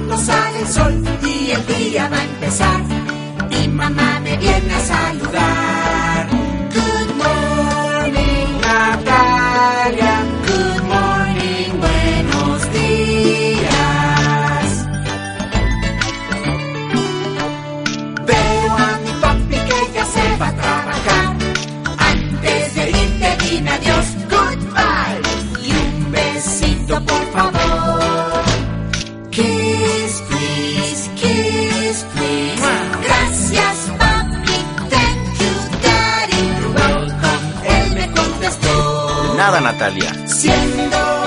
no sale el sol y el día va a empezar. Mi mamá me viene a saludar. Good morning, Natalia. Good morning, buenos días. Veo a mi papi que ya se va a trabajar. Antes de irte dime adiós, goodbye. Y un besito por favor. Kiss, please, kiss, please. Gracias, papi, thank you, daddy. You're welcome, él me contestó. De nada, Natalia. Siendo